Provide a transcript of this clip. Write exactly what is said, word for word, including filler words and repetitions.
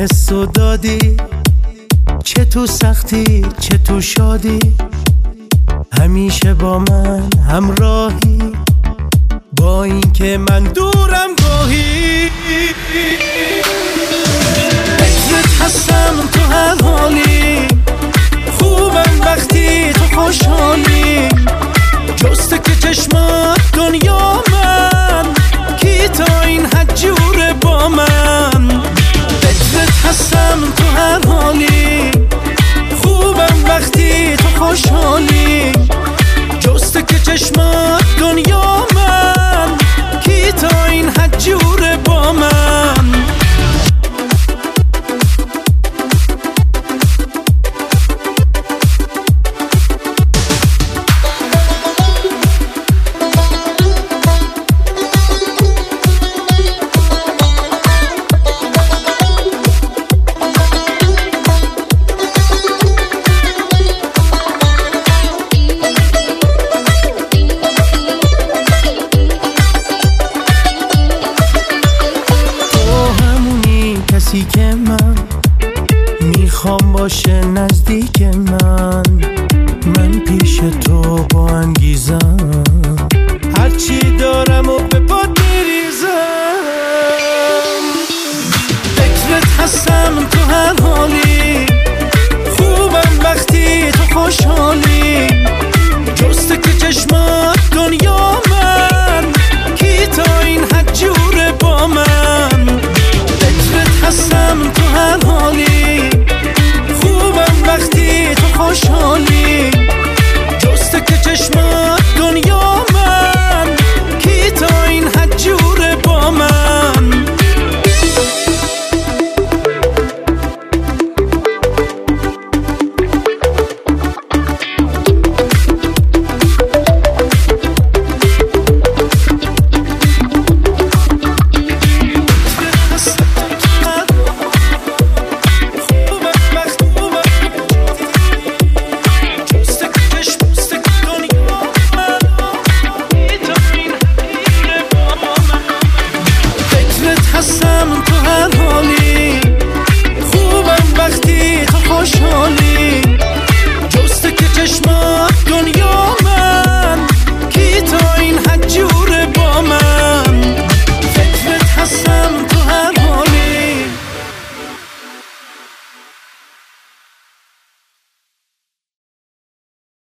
حسو دادی، چه تو سختی چه تو شادی، همیشه با من همراهی، با این که من دورم گاهی. فکرت هستم تو هر حالی، خوبم وقتی تو خوشحالی، جسته که چشمات دنیا من، کی تا این حد جوره با من. فکرت هستم تو هر حالی، خوبم وقتی تو خوشحالی، جسته که چشمات دنیا من، کی تا این حد جوره با من. که من میخوام باشه نزدیک من، من پیش تو با انگیزم، هرچی دارم و به پات میریزم. فکرت هستم تو هر حالی، خوبم وقتی تو خوشحالی، جسته که چشمات دنیا من، کی تا این حد جوره با من. هستم تو هر حالی، خوبم وقتی تو خوشحالی، جسته که چشمات دنیا من، کی تا این حد جوره با من. Hassan